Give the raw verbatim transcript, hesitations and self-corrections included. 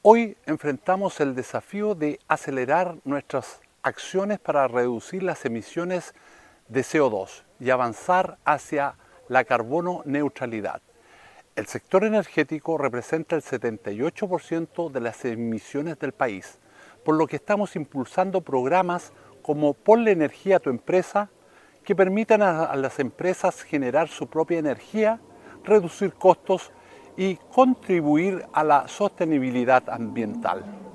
Hoy enfrentamos el desafío de acelerar nuestras acciones para reducir las emisiones de C O dos y avanzar hacia la carbono neutralidad. El sector energético representa el setenta y ocho por ciento de las emisiones del país, por lo que estamos impulsando programas como Ponle Energía a tu empresa, que permitan a, a las empresas generar su propia energía, reducir costos y contribuir a la sostenibilidad ambiental.